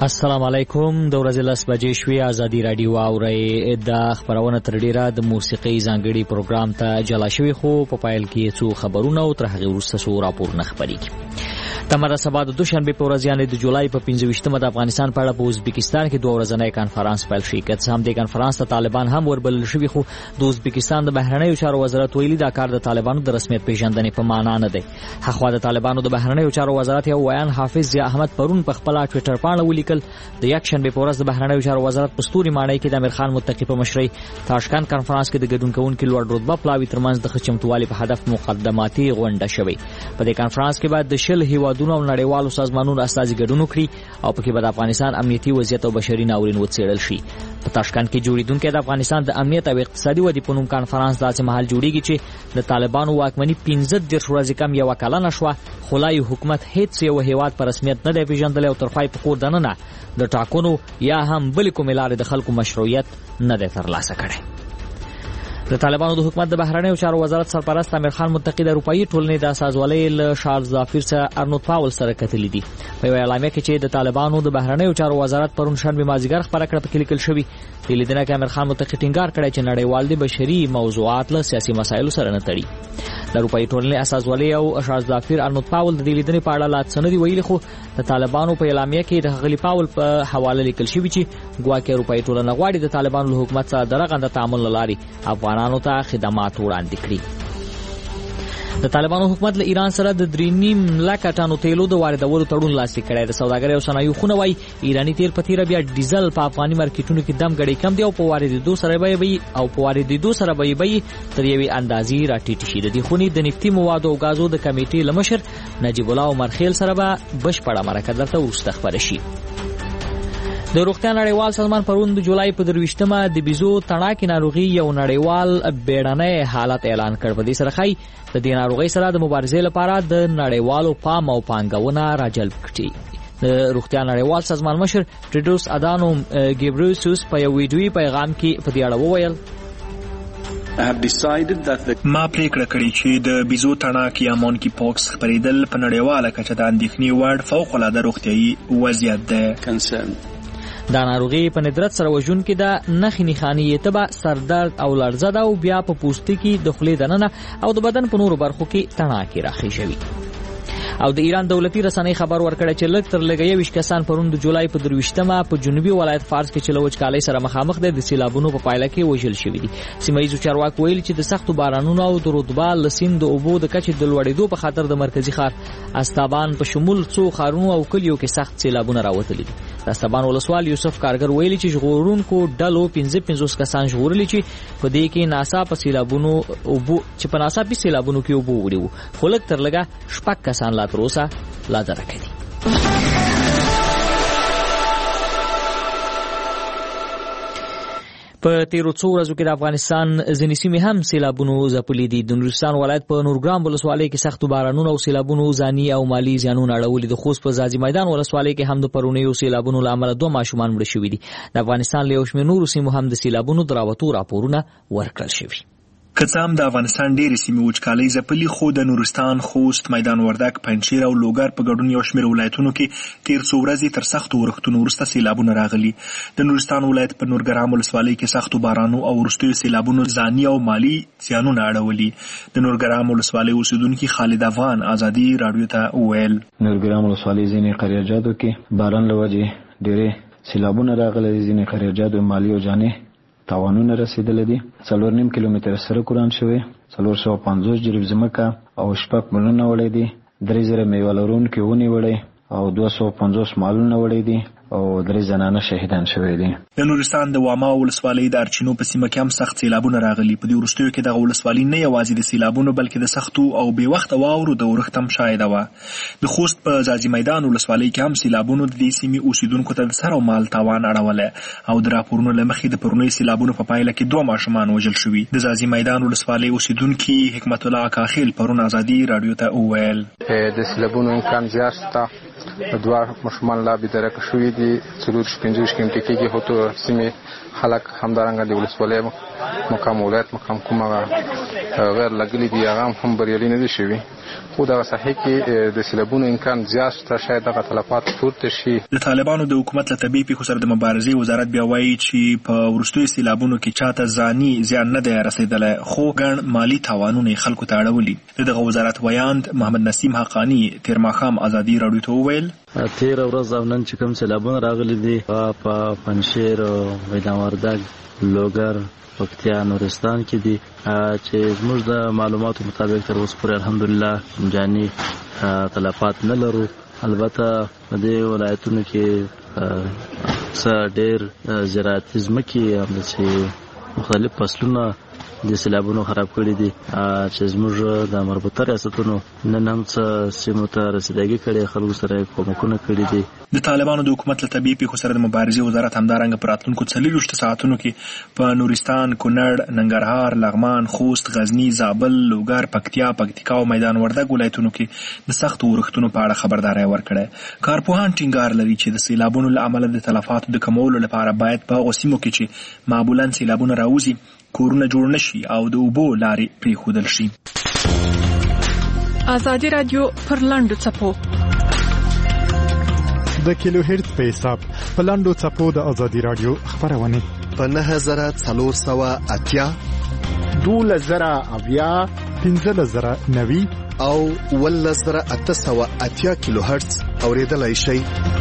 السلام علیکم. د ورځې 10 بجې شوې. ازادي رادیو اوري د خبرونه تر ډیره د موسیقي ځانګړي پروګرام ته جلا شوی، خو په پایل کې څو خبرونه او تر هغه وروسته څو راپورونه خبرېږي. تمره سبا د دوشنبه په ورځ یعنې د جولای په 25مه د افغانستان په اړه په ازبکستان کې 2 ورځنی کانفرنس پیل شي. که څه هم د کانفرنس ته طالبان هم وربلل شوي، خو د ازبکستان د بهرنیو چارو وزارت ویلي دا کار د طالبانو د رسمیت پیژندنې په معنا نه دی. هغه د طالبانو د بهرنیو چارو وزارت یو ویان حافظ ضیا احمد پرون په خپل ټوئیټر باندې ولیکل د یکشنبه په ورځ د بهرنیو چارو وزارت په ستوري ماڼۍ کې د امیر خان متقی په مشرۍ تاشکند کانفرنس کې د ګډون کوونکو لوړ رتبه پلاوي ترمنځ د خچمتوالي په هدف مقدماتي غونډه شوې. په دې کانفرنس کې بعد د شل هیوادونو او نړیوالو سازمانونو استازي ګډون وکړي او په کې به د افغانستان امنیتي وضعیت او بشري ناورین وڅېړل شي. په تاشکند کې جوړیدونکو د افغانستان د امنیت او اقتصادي ودې په نوم کانفرنس داسې مهال جوړیږي چې د طالبانو واکمني 15 ورځې کم یو کلنه شوه، خو لا حکومت هیڅ یو هیواد په رسمیت نه دی پیژندلی او تر پای په کور دننه د ټاکنو یا هم بل کومې لارې د خلکو مشروعیت نه دی ترلاسه کړی. د طالبانو د حکومت د بهرنیو چارو وزارت سرپرست امیر خان متقی د اروپایي ټولنې د اساسوالۍ له شارلز زافیر سره ارنولد پاول سره کتلي دي. په یو اعلامیه کې چې د طالبانو د بهرنیو چارو وزارت پرون شنبه مازیګر خبره کړه، پکې لیکل شوی د لیدنه کې امیر خان متقی ټینګار کړی چې نړیوال د بشري موضوعات له سیاسي مسایلو سره نه تړي. د اروپایي ټولنې اساسوالۍ او شارلز زافیر ارنولد پاول د دې لیدنې په اړه لا څه نه دی ویلي، خو د طالبانو په اعلامیه کې د غلی پاول په حواله لیکل شوی چې ګواکې اروپایي ټولنه غواړي د طالبانو له حکومت سره درغنده تعامل لاري افغانانو ته خدمات وړاندې کړي. د طالبانو حکومت له ایران سره د 3.5 لک ټنو تیلو د واردولو تړون لاسلیک کړی. د سوداګرۍ او صنایعو خونه وايي ایرانی تیل په تیره بیا ډیزل په افغاني مارکیټونو کې دم غړي کم دی او په واردېدو سره به یې تر یوې اندازې راټیټ شي. د دې خونې د نفتي موادو او غازو د کمیټې لمشر نجیب الله عمر خیل سره به بشپړه مرکه درته وروسته خبره شي. د روغتیا نړیوال سازمان پرون د جولای په 23مه د بیزو تڼاکې ناروغي یو نړیوال بیړنی حالت اعلان کړ. په دې سره خای د دې ناروغۍ سره د مبارزې لپاره د نړیوالو پام او پانګونه راجلب کړي. د روغتیا نړیوال سازمان مشر ټیډروس ادانوم ګیبریسوس په یو ویډیوي پیغام کې په دې اړه وویل: ما پریکړه کړې چې د بیزو تڼاکې یا مونکي پوکس خپرېدل په نړیواله کچه د اندېښنې وړ فوق‌العاده روغتیایي وضعیت دی. دا ناروغي په ندرت سره وژونکې ده. نښې نښانې یې تبه، سردرد او لړزه ده او بیا په پوستکي د خولې دننه او د بدن په نورو برخو کې تڼاکې راخېژوي. او د ایران دولتي رسنۍ خبر ورکړی چې لږ تر لږه 20 کسان پرون د جولای په 23مه په جنوبي ولایت فارس کې چې له وچکالۍ سره مخامخ دي د سیلابونو په پایله کې وژل شوي دي. سیمه ییزو چارواکو ویلي چې د سختو بارانونو او د رطوبه له سیند د اوبو د کچې د لوړېدو په خاطر د مرکزي ښار استابان په شمول څو ښارونو او کلیو کې سخت سیلابونه راوتلي دي. د استابان ولسوال یوسف کارګر ویلي چې ژغورونکو ډلو 15 کسان ژغورلي چې په دې کې ناڅاپه سیلابونو کې اوبه وړي وو، خو لږ تر لږه 6 کسان لا تر اوسه لا درکې دي. په تیرو څو ورځو کې د افغانستان ځینې سیمې هم سیلابونو ځپلې دي. د نورستان ولایت په نورګرام ولسوالۍ کې سختو بارانونو او سیلابونو ځاني او مالي زیانونه اړولي. د خوست په ځاځي میدان ولسوالۍ کې هم د پرونیو سیلابونو له امله 2 ماشومان مړه شوي دي. د افغانستان له یو شمېر نورو سیمو هم د سیلابونو د راوتو راپورونه ورکړل شوي. که څه هم د افغانستان ډېرې سیمې وچکالۍ ځپلي، خو د نورستان، خوست، میدان وردګ، پنجشیر او لوګر په ګډون یو شمېر ولایتونو کې تیر څو ورځې تر سختو ورښتونو وروسته سیلابونه راغلي. د نورستان ولایت په نورګرام ولسوالۍ کې سختو بارانو او وروستیو سیلابونو ځاني او مالي زیانونه اړولي. د نورګرام ولسوالۍ اوسیدونکي خالد افغان ازادي راډیو ته وویل: نورګرام ولسوالۍ ځینې قریه‌جاتو کې باران له وجې ډېرې سیلابونه راغلي. ځینې قریه‌جاتو مالي او جاني تاوانونه رسیدلي دي. 4.5 کیلومتره سړک وران شوی، 450 جریب ځمکه او 6 ملونه وړي دي، 3000 میوه لرونکي ونې وړي او 250 مالونه وړي دي او 3 زنانه شهیدان شوي دي. د نورستان د واما ولسوالۍ د ارچینو په سیمه کې هم سخت سیلابونه راغلي. په دې وروستیو کې دغه ولسوالۍ نه یوازې د سیلابونو بلکې د سختو او بې وخته واورو د ورښت هم شاهده وه. د خوست په ځاځي میدان ولسوالۍ کې هم سیلابونو د دې سیمې اوسیدونکو ته د سر او مال تاوان اړولی او د راپورونو له مخې د پرونیو سیلابونو په پایله کې 2 ماشومان وژل شوي. د ځاځي میدان ولسوالۍ اوسیدونکي حکمت الله کاخیل پرون ازادي راډیو ته وویل: د سیلابونو امکان زیات شته. 2 ماشومان لا بېدرکه شوي دي. 4-5 کیلومتره کېږي هوتو سیمې خلک همدارنګه د ولسوالۍ مقام ولایت مقام کومه غیر لګلي دي هغه هم بریالي نه دي شوي خو دغه ساحې کې د سیلابونو امکان زیات شته شاید دغه تلفات پورته شي. د طالبانو د حکومت له طبيعي پیښو سره د مبارزې وزارت بیا وایي چې په وروستیو سیلابونو کې چاته ځاني زیان نه دی رسیدلی خو ګڼ مالي تاوانونه خلکو ته اړولي. دغه وزارت ویاند محمد نسیم حقانی تیر ماښام ازادي راډیو ته وویل تیر ورځ او نن چې کوم سیلابونه راغلي دي په پنجشیر او میدان وردګ لوګر پکتیا نورستان کې دي چې زموږ د معلوماتو مطابق تر اوسه پورې الحمدلله جاني تلفات نه لرو. البته په دې ولایتونو کې څه ډېر زراعتي ځمکې هم چې مختلف فصلونه د سیلابونو خراب کړي دي چې زموږ د مربوطه ریاستونو نن هم څه سیمو ته رسیدګي کړي خلکو سره کومکونه کړي دي. د طالبانو د حکومت له طبيعي پیښو سره د مبارزې وزارت همدارنګه په راتلونکو 24 ساعتونو کې په نورستان، کونړ، ننګرهار، لغمان، خوست، غزني، زابل، لوګر، پکتیا او میدان وردګ ولایتونو کې د سختو اورښتونو په اړه خبرداري ورکړه. کارپوهان ټینګار لري چې د سیلابونو له امله د تلفاتو د کمولو لپاره باید په هغو سیمو کې چې معمولا سیلابونه راوځي کورونه جوړ نشي او د اوبو لارې پرېښودل شي. ازادي رادیو پر لاندو څپو د کیلو هرتز په حساب په لاندو څپو د ازادي رادیو خبرونه په 9480 12090 15090 او 11880 کیلو هرتز اوریدلای شئ.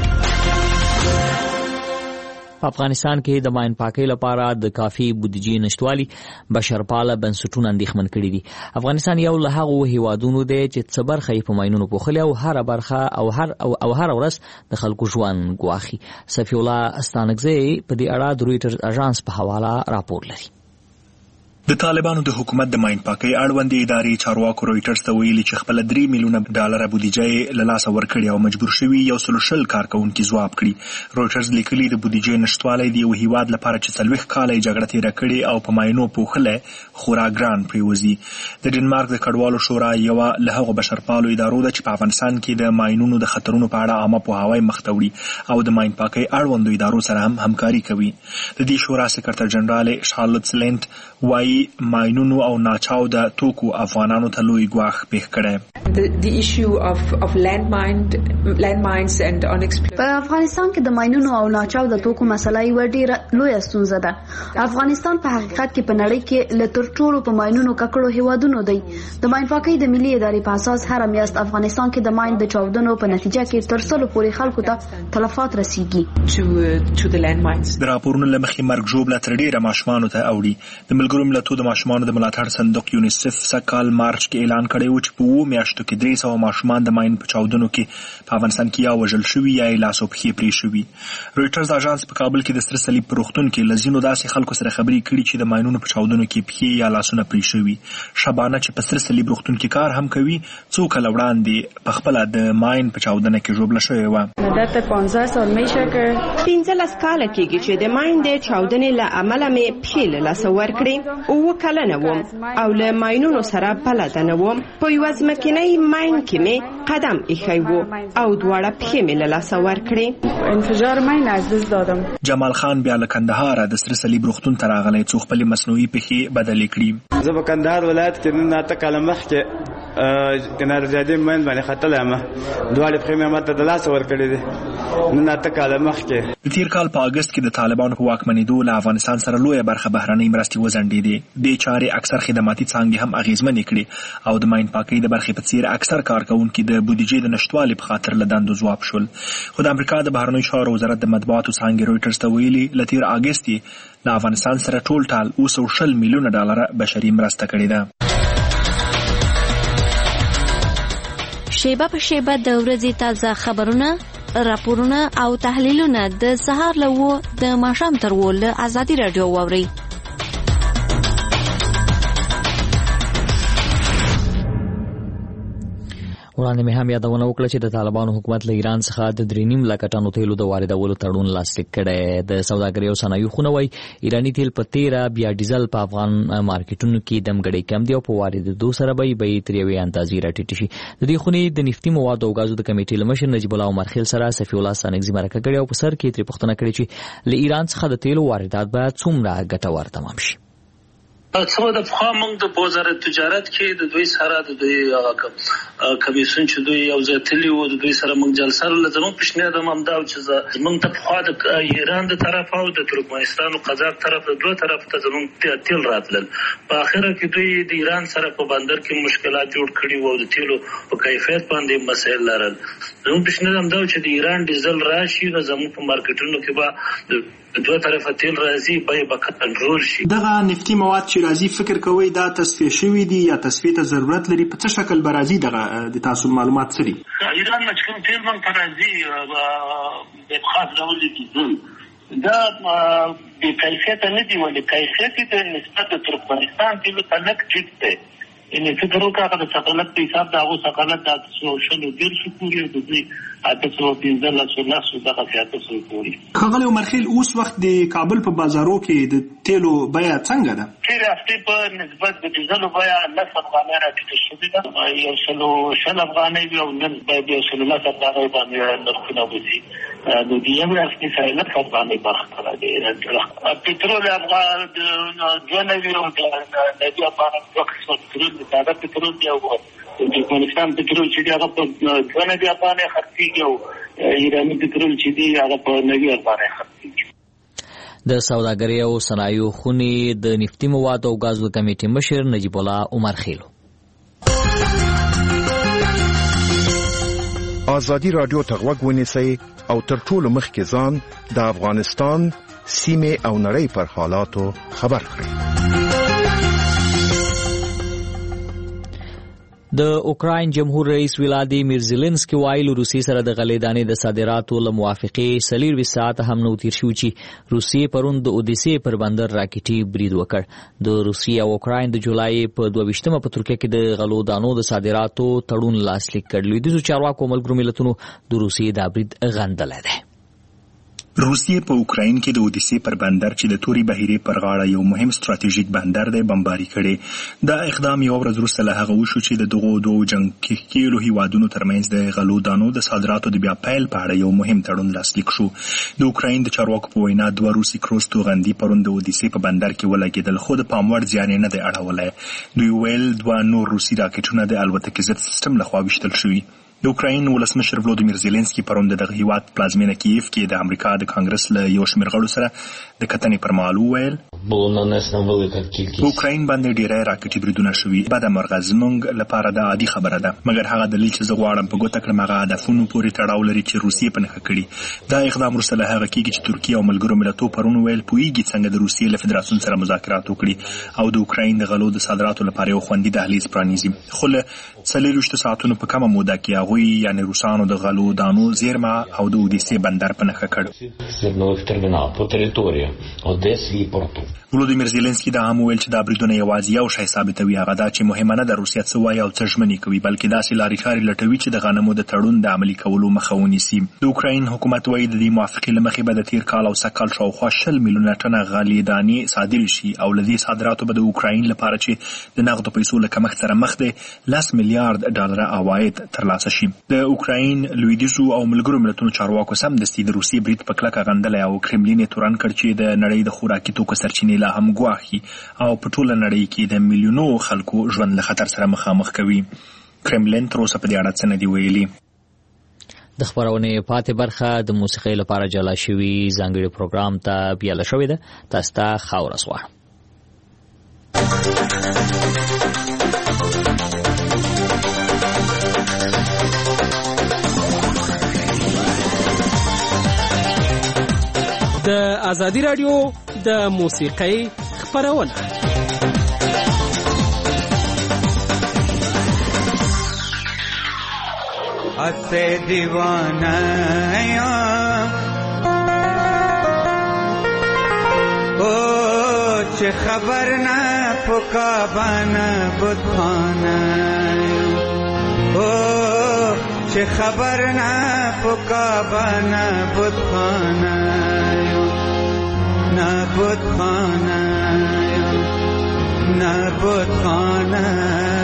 په افغانستان کې د ماین پاکۍ لپاره د کافي بودیجې نشټوالي بشرپاله بنسټونه اندېښمن کړي دي. افغانستان یو له هغو هیوادونو دی چې څه برخه یې په ماینونو پوښلې او هره برخه او هر ورځ د خلکو ژوند ګواښي. صفي الله استانکزی په دې اړه د رویټرز اژانس په حواله راپور لري. د طالبانو د حکومت د ماین پاکۍ اړوند ادارې چارواکو رویټرز ته ویلي چې خپل 3 میلیونه ډالر بودیجه له لاسه ورکړي او مجبور شوي 120 کارکونکي ځواب کړي. رویټرز لیکلي د بودیجې نشټوالی د یو هیواد لپاره چې 40 کاله جګړه تېره کړې او په ماینو پوښلی خورا ګران پریوزي. د ډنمارک د کډوالو شورا یوه له هغو بشرپالو ادارو ده چې په افغانستان کې د ماینونو د خطرونو په اړه عامه پوهاوی مخ ته وړي او د ماین پاکۍ اړوندو ادارو سره هم همکاري کوي. د دې شورا سکرټر جنرال شارلوت سلینت وایي ماینونو او ناچاو د توکو افغانانو ته لوی ګواښ پیښ کړی. The issue of landmines and unexploded. په افغانستان کې د ماینونو او ناچاو د توکو مسله یو ډېره لویه ستونزه ده. افغانستان په حقیقت کې په نړۍ کې له تر ټولو په ماینونو ککړو هیوادونو دی. د ماین پاکۍ د ملي ادارې په اساس هر میاشت افغانستان کې د ماین د چاودنو په نتیجه کې تر 100 پورې خلکو ته تلفات رسیږي. to the landmines. د راپورونو له مخې مرګ ژوبله تر ډېره ماشومانو ته اوړي. د ملګرو ملتونو د ماشومانو د ملاتړ صندوق یونیسف سکال مارچ کې اعلان کړی و چې په 2 میاشتو کې 300 ماشومان د ماین په چاودنو کې په افغانستان کې یا وژل شوي یا یې لاس او پښې پرې شوي. رویټرز اژانس په کابل کې د سره صلیب په روغتون کې له ځینو داسې خلکو سره خبرې کړي چې د ماینونو په چاودنو کې پښې یا لاسونه پرې شوي. شبانه چې په سره صلیب روغتون کې کار هم کوي څو کاله وړاندې په خپله د ماین په چاودنه کې ژوبله شوې وه. مدت 15 سال میشه که 15 کاله کېږي چې د ماین د چاودنې له امله مې پښې له لاسه ورکړې. 9 کلنه وم او له ماینونو سره بلده نه وم. په یوه ځمکنۍ ماین کې مې قدم ایښی و او دواړه پښې مې له لاسه ورکړې. انفجار ماین از دست دادم. جمال خان بیا له کندهاره د سره صلیب روغتون ته راغلی څو خپلې مصنوعي پښې بدلې کړي. زه په کندهار ولایت کې نن 8 کاله مخکې کنار زیادې ماین باندې ختلی یم. دواړې پښې مې ماته د لاسه ورکړې دي نن 8 کاله مخکې. د تیر کال په اګست کې د طالبانو په واکمنېدو له افغانستان سره لویه برخه بهرنۍ مرستې وځنډېدې. دې چارې اکثر خدماتي څانګې هم اغېزمنې کړې او د ماین پاکۍ د برخې په څیر اکثر کارکوونکي د بودیجې د نشټوالي په خاطر له دندو ځواب شول. خو د امریکا د بهرنیو چارو وزارت د مطبوعاتو څانګې رویټرز ته ویلي له تیر اګست یې له افغانستان سره ټول 220 میلیونه ډالر بشري مرسته کړې ده. شیبه په شیبه د ورځې تازه خبرونه، راپورونه او تحلیلونه د سهار له 9 د ماښام تر 10 له ازادي رادیو واورئ. وړاندې مې هم یادونه وکړه چې د طالبانو حکومت له ایران څخه د 3.5 لک ټنو تیلو د واردولو تړون لاسلیک کړی. د سوداګرۍ او صنایعو خونه وایي ایراني تیل په 13 بیا ډیزل په افغان مارکیټونو کې دمګړی کم دی او په واردېدو سره به یې تر یوې اندازې راټیټ شي. د دې خونې د نفتي موادو او غازو د کمیټې له مشر نجیب الله عمر خیل سره صفي الله سانکزي مرکه کړې او په سر کې ترې پوښتنه کړې چې له ایران څخه د تیلو واردات باید څومره ګټور تمام شي. څه د پخوا موږ د وزارت تجارت کې د دوی سره د دوی کمیسیون چې دوی یو ځای تللي وو د دوی سره موږ جلسه لرله. زموږ پیشنهاد هم همدا و چې موږ ته پخوا د ایران د طرف او د ترکمنستان او قزاق طرف د دوه طرف ته زموږ تیل راتلل. په آخره کې دوی د ایران سره په بندر کې مشکلات جوړ کړي وو او د تیلو په کیفیت باندې مسایل لرل. زموږ پیشنهاد همدا و چې د ایران ډیزل راشي نو زموږ په مارکیټونو کې به دوه طرفه تیل راځي بیې به کنټرول شي. دغه نفتي مواد چې راځي فکر کوئ دا تصفیه شوي دي یا تصفیه ته ضرورت لري؟ په څه شکل به راځي؟ دغه د تاسو معلومات څه دي؟ ایران نه چې کوم تیل موږ ته راځي په خاص ډول دي دا بې کیفیته نه دي، ولې کیفیت یې د نسبت د ترکمنستان تیلو ته لږ ټیټ دی. یعنې فکر وکړه هغه د سقالت په حساب د هغو سقالت د 810 پورې او د دوی 815 دغسې 800 پورې. ښاغلی عمرخیل، اوس وخت د کابل په بازارو کې د تیلو بیه څنګه ده؟ تېرې هفتې په نسبت د ډیزلو بیه 10 افغانۍ راټیټه شوې ده. 110 افغانۍ وي او نن باید 110 افغانۍ باندې نرخونه وځي. د دې یوې هفتې سره 10 افغانۍ برخه ده. پټرول افغان 2 او د نبي افغان 2 قسمه پټرول ساده پټرول دی او د افغانستان پټرول چې دی هغه په 2 افغانۍ خرڅېږي او ایراني پټرول چې دی هغه په 90 افغانۍ خرڅېږي. د سوداګرۍ او صنایعو خونې د نفتي موادو او ګازو کمیټې مشر نجیب الله عمرخیلو. ازادي رادیو ته غوږ ونیسئ او تر ټولو مخکې ځان د افغانستان سیمې او نړۍ پر حالاتو خبر کړئ. د اوکراین جمهور رئیس ولادیمیر زيلنسکي وایي روسي سره د غلې دانې د صادراتو له موافقې 24 ساعت هم نو تیر شو چې روسي پرون د اودیسې پر بندر راکټي برید وکړ. د روسي او اوکراین د جولای په 22مه په ترکیه کې د غلو دانو د صادراتو تړون لاسلیک کړ. لویدیځو چارواکو ملګرو ملتونو د روسي دا برید غندلی دی. روسیې په اوکراین کې د اودیسې پر بندر چې د توري بحیرې پر غاړه یو مهم ستراتیژیک بندر دی بمباري کړي. دا اقدام یو ورځ وروسته له هغه وشو چې د دغو دوو جنګ کېلو هیوادونو ترمنځ د غلو دانو د صادراتو د بیا پیل په اړه یو مهم تړون لاسلیک شو. د اوکراین د چارواکو په وینا 2 روسي کروز توغندي پرون د اودیسې په بندر کې ولګېدل، خو د پام وړ زیان نه دی اړولی. دوی ویل 2 نور روسي راکټونه د الوتکې ضد سیستم لخوا ویشتل شوي. د اوکراین ولسمشر ولودیمیر زيلنسکي پرون د دغه هیواد پلازمینه کیف کې د امریکا د کانګرس له یو شمېر غړو سره د کتنې پر مهال وویل په اوکراین باندې ډیری راکټي بریدونه شوي. بده مرغه زموږ لپاره دا عادي خبره ده، مګر هغه دلیل چې زه غواړم په ګوته کړم هغه هدفونو پورې تړاو لري چې روسیې په نښه کړي. دا اقدام وروسته له هغه کېږي چې ترکیه او ملګرو ملتو پرون ویل پوهیږي څنګه د روسیې له فدراسیون سره مذاکرات وکړي او د اوکراین د غلو د صادراتو لپاره یو خوندي دهلیز پرانیزي. خو له 24 ساعتونو په کمه موده کې هغوی یعنې روسانو د غلو دانو زیرمه او د اودیسې بندر په نښه کړ. ولودیمیر زيلنسکي دا هم ویل چې دا بریدونه یوازې یو شی ثابتوي، هغه دا چې مهمه نه ده روسیه څه وایي او څه ژمنې کوي، بلکې داسې لارې چارې لټوي چې د غنمو د تړون د عملي کولو مخه ونیسي. د اوکراین حکومت وایي د دې موافقې له مخې به د تیر کال او سږ شاوخوا 20 میلیونه ټنه غلې دانې صادرې شي او له دې صادراتو به د اوکراین لپاره چې د نغدو پیسو له کمښت سره مخ دی 10 میلیارډ ډالر عواید ترلاسه شي. د اوکراین لویدیځو او ملګرو ملتونو چارواکو سمدستي د روسیې برید په کلکه غندلی او کرملین یې تورن کړ چې د نړۍ د خوراکي توکو سرچینې لا هم ګواښي او په ټوله نړۍ کې د میلیونو خلکو ژوند له خطر سره مخامخ کوي. کرملین تر اوسه په دې اړه څه نه دي ویلي. د خبرونې پاتې برخه د موسیقۍ لپاره جلا شوي ځانګړي پروګرام ته بیاله شوې ده. تاسو ته ښه ورځ غواړم. د ازادي رادیو د موسیقۍ خبرونه اسے دیوانہ او چه خبر نہ پکا بنا بدخانہ او چه خبر نہ پکا بنا بدخانہ نبود خانه